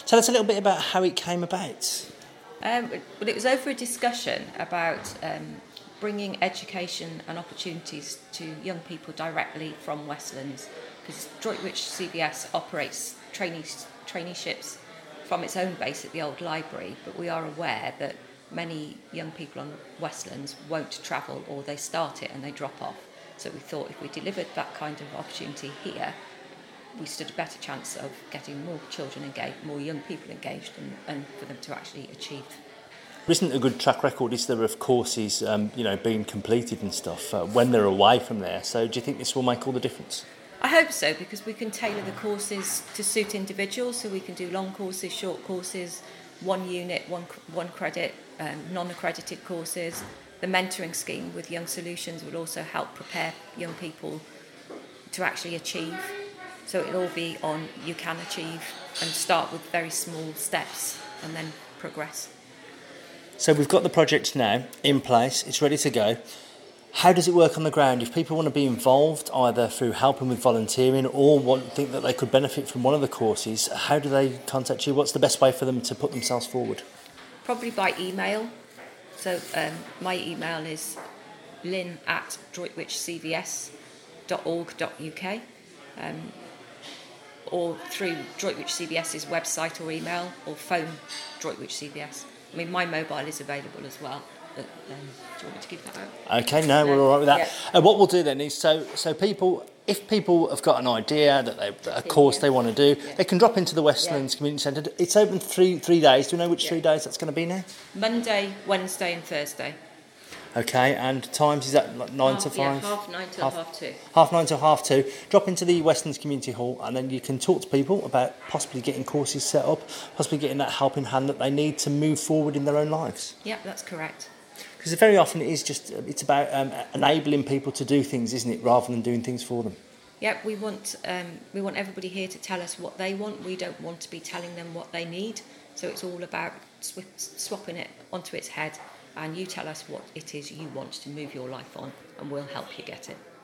Tell us a little bit about how it came about. Well, it was over a discussion about bringing education and opportunities to young people directly from Westlands, because Droitwich CVS operates traineeships from its own base at the old library, but we are aware that many young people on Westlands won't travel, or they start it and they drop off. So we thought if we delivered that kind of opportunity here, we stood a better chance of getting more children engaged, more young people engaged, and for them to actually achieve. There isn't a good track record, is there, of courses being completed and stuff when they're away from there. So do you think this will make all the difference? I hope so, because we can tailor the courses to suit individuals, so we can do long courses, short courses, one unit, one credit, non-accredited courses. The mentoring scheme with Young Solutions will also help prepare young people to actually achieve. So it'll all be on you can achieve, and start with very small steps and then progress. So we've got the project now in place, it's ready to go. How does it work on the ground? If people want to be involved, either through helping with volunteering or think that they could benefit from one of the courses, how do they contact you? What's the best way for them to put themselves forward? Probably by email. So my email is lynn@droitwichcvs.org.uk, or through Droitwich CVS's website or email, or phone Droitwich CVS. I mean, my mobile is available as well. But, do you want me to give that out? Okay, no, we're all right with that. Yeah. And what we'll do then is, so people, if people have got an idea that a course they want to do, they can drop into the Westlands Community Centre. It's open 3 days. Do you know which 3 days that's going to be now? Monday, Wednesday and Thursday. Okay, and times, is that like 9 to 5? Yeah, 9:30 till 2:30. 9:30 till 2:30. Drop into the Westlands Community Hall, and then you can talk to people about possibly getting courses set up, possibly getting that helping hand that they need to move forward in their own lives. Yeah, that's correct. Because very often it's about enabling people to do things, isn't it, rather than doing things for them. Yeah, we want everybody here to tell us what they want. We don't want to be telling them what they need. So it's all about swapping it onto its head, and you tell us what it is you want to move your life on, and we'll help you get it.